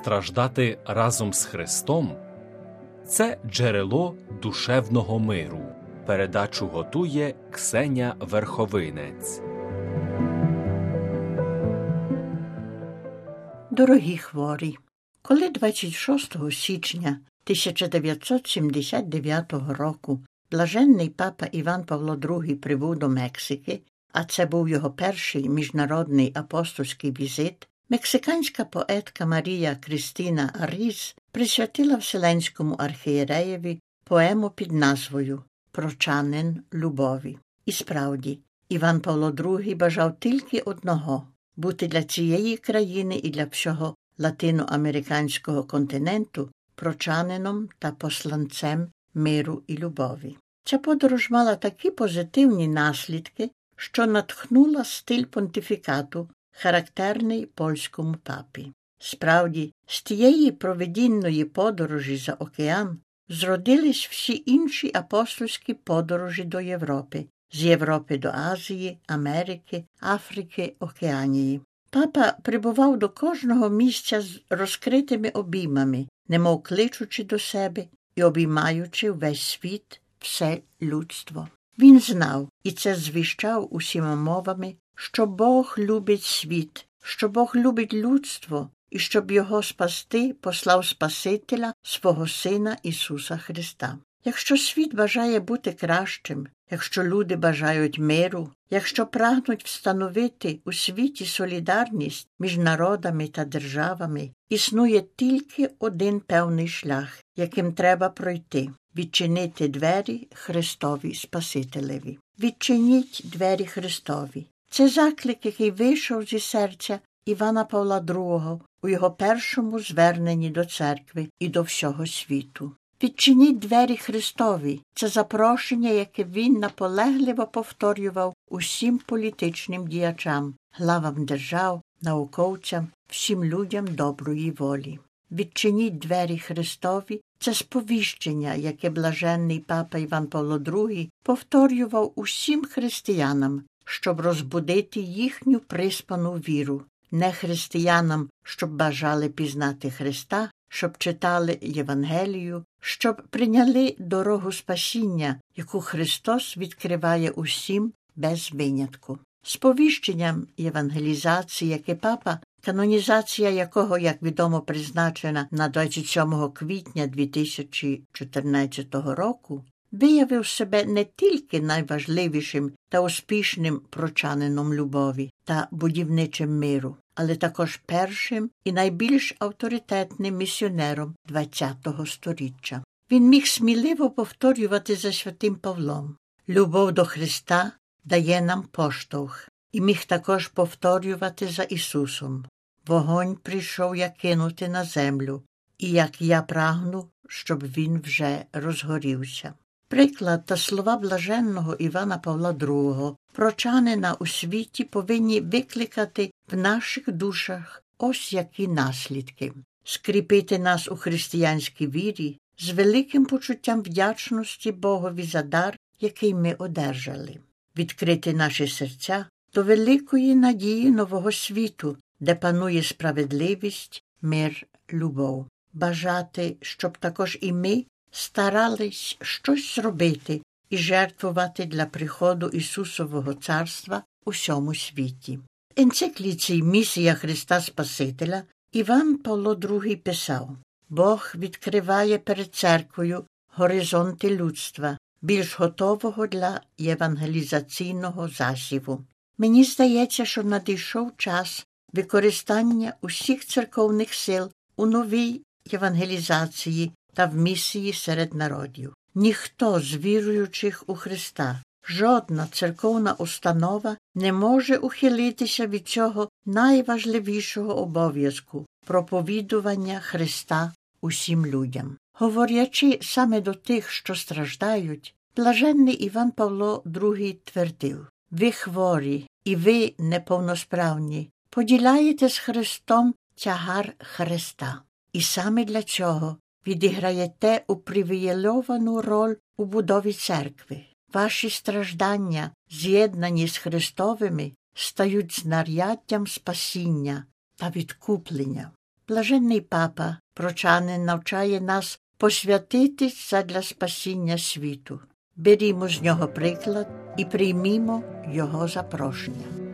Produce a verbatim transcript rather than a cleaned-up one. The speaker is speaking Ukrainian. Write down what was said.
Страждати разом з Христом – це джерело душевного миру. Передачу готує Ксеня Верховинець. Дорогі хворі, коли двадцять шостого січня тисяча дев'ятсот сімдесят дев'ятого року блаженний папа Іван Павло другий прибув до Мексики, а це був його перший міжнародний апостольський візит, мексиканська поетка Марія Крістіна Аріс присвятила Вселенському архієреєві поему під назвою «Прочанин любові». І справді, Іван Павло другий бажав тільки одного – бути для цієї країни і для всього латиноамериканського континенту прочанином та посланцем миру і любові. Ця подорож мала такі позитивні наслідки, що натхнула стиль понтифікату, характерний польському папі. Справді, з тієї провидінної подорожі за океан зродились всі інші апостольські подорожі до Європи, з Європи до Азії, Америки, Африки, Океанії. Папа прибував до кожного місця з розкритими обіймами, немов кличучи до себе і обіймаючи весь світ, все людство. Він знав, і це звіщав усіма мовами, що Бог любить світ, що Бог любить людство, і щоб його спасти, послав Спасителя, свого Сина Ісуса Христа. Якщо світ бажає бути кращим, якщо люди бажають миру, якщо прагнуть встановити у світі солідарність між народами та державами, існує тільки один певний шлях, яким треба пройти – відчинити двері Христові Спасителеві. Відчиніть двері Христові. Це заклик, який вийшов зі серця Івана Павла другого у його першому зверненні до церкви і до всього світу. Відчиніть двері Христові – це запрошення, яке він наполегливо повторював усім політичним діячам, главам держав, науковцям, всім людям доброї волі. Відчиніть двері Христові – це сповіщення, яке блаженний папа Іван Павло другий повторював усім християнам, щоб розбудити їхню приспану віру. Не християнам, щоб бажали пізнати Христа, щоб читали Євангелію, щоб прийняли дорогу спасіння, яку Христос відкриває усім без винятку. Сповіщенням євангелізації, яке папа, канонізація якого, як відомо, призначена на двадцять сьомого квітня дві тисячі чотирнадцятого року, виявив себе не тільки найважливішим та успішним прочанином любові та будівничим миру, але також першим і найбільш авторитетним місіонером ХХ сторіччя. Він міг сміливо повторювати за святим Павлом: «Любов до Христа дає нам поштовх», і міг також повторювати за Ісусом: «Вогонь прийшов я кинути на землю, і як я прагну, щоб він вже розгорівся». Приклад та слова блаженного Івана Павла другого, прочанина у світі, повинні викликати в наших душах ось які наслідки. Скріпити нас у християнській вірі з великим почуттям вдячності Богові за дар, який ми одержали. Відкрити наші серця до великої надії нового світу, де панує справедливість, мир, любов. Бажати, щоб також і ми старались щось зробити і жертвувати для приходу Ісусового Царства у всьому світі. В енцикліці «Місія Христа Спасителя» Іван Павло другий писав: «Бог відкриває перед церквою горизонти людства, більш готового для євангелізаційного засіву». Мені здається, що надійшов час використання усіх церковних сил у новій євангелізації та в місії серед народів. Ніхто з віруючих у Христа, жодна церковна установа не може ухилитися від цього найважливішого обов'язку – проповідування Христа усім людям. Говорячи саме до тих, що страждають, блаженний Іван Павло другий твердив: «Ви хворі і ви неповносправні, поділяєте з Христом тягар Христа. І саме для цього відіграєте упривілейовану роль у будові церкви. Ваші страждання, з'єднані з Христовими, стають знаряддям спасіння та відкуплення». Блаженний папа, прочанин, навчає нас посвятитись задля спасіння світу. Берімо з нього приклад і приймімо його запрошення.